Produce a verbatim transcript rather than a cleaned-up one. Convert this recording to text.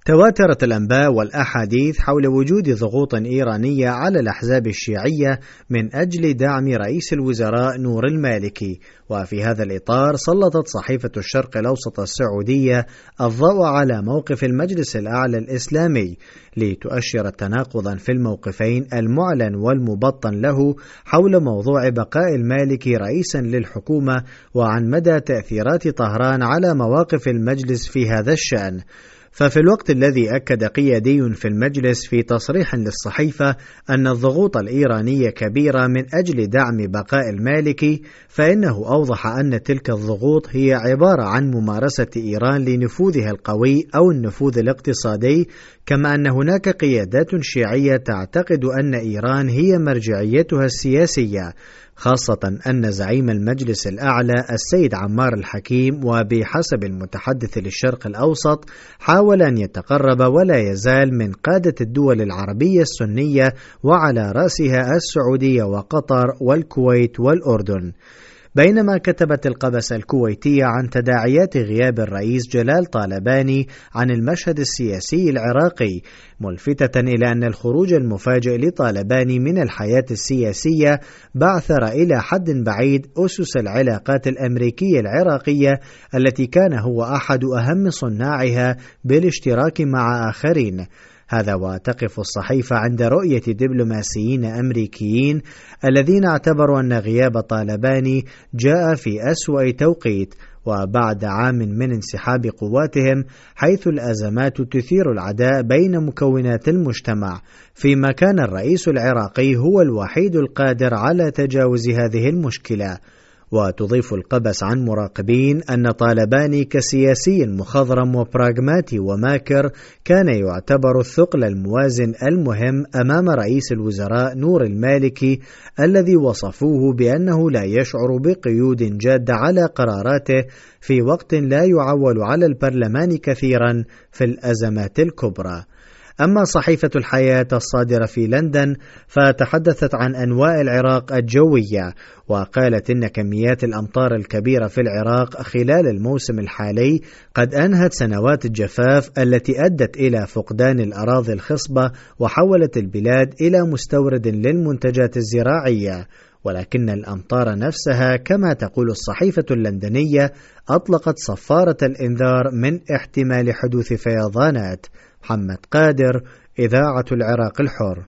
تواترت الأنباء والأحاديث حول وجود ضغوط إيرانية على الأحزاب الشيعية من أجل دعم رئيس الوزراء نور المالكي، وفي هذا الإطار سلطت صحيفة الشرق الأوسط السعودية الضوء على موقف المجلس الأعلى الإسلامي لتؤشر تناقضا في الموقفين المعلن والمبطن له حول موضوع بقاء المالكي رئيسا للحكومة وعن مدى تأثيرات طهران على مواقف المجلس في هذا الشأن. ففي الوقت الذي أكد قيادي في المجلس في تصريح للصحيفة أن الضغوط الإيرانية كبيرة من أجل دعم بقاء المالكي، فإنه أوضح أن تلك الضغوط هي عبارة عن ممارسة إيران لنفوذها القوي أو النفوذ الاقتصادي، كما أن هناك قيادات شيعية تعتقد أن إيران هي مرجعيتها السياسية، خاصة أن زعيم المجلس الأعلى السيد عمار الحكيم وبحسب المتحدث للشرق الأوسط حاول أن يتقرب ولا يزال من قادة الدول العربية السنية وعلى رأسها السعودية وقطر والكويت والأردن. بينما كتبت القبس الكويتية عن تداعيات غياب الرئيس جلال طالباني عن المشهد السياسي العراقي، ملفتة إلى أن الخروج المفاجئ لطالباني من الحياة السياسية بعثر إلى حد بعيد أسس العلاقات الأمريكية العراقية التي كان هو أحد أهم صناعها بالاشتراك مع آخرين. هذا وتقف الصحيفة عند رؤية دبلوماسيين أمريكيين الذين اعتبروا أن غياب طالباني جاء في أسوأ توقيت وبعد عام من انسحاب قواتهم، حيث الأزمات تثير العداء بين مكونات المجتمع، فيما كان الرئيس العراقي هو الوحيد القادر على تجاوز هذه المشكلة. وتضيف القبس عن مراقبين أن طالباني كسياسي مخضرم وبراغماتي وماكر كان يعتبر الثقل الموازن المهم أمام رئيس الوزراء نور المالكي، الذي وصفوه بأنه لا يشعر بقيود جادة على قراراته في وقت لا يعول على البرلمان كثيرا في الأزمات الكبرى. أما صحيفة الحياة الصادرة في لندن فتحدثت عن أنواء العراق الجوية، وقالت إن كميات الأمطار الكبيرة في العراق خلال الموسم الحالي قد أنهت سنوات الجفاف التي أدت إلى فقدان الأراضي الخصبة وحولت البلاد إلى مستورد للمنتجات الزراعية، ولكن الأمطار نفسها كما تقول الصحيفة اللندنية أطلقت صفارة الإنذار من احتمال حدوث فيضانات. محمد قادر، إذاعة العراق الحر.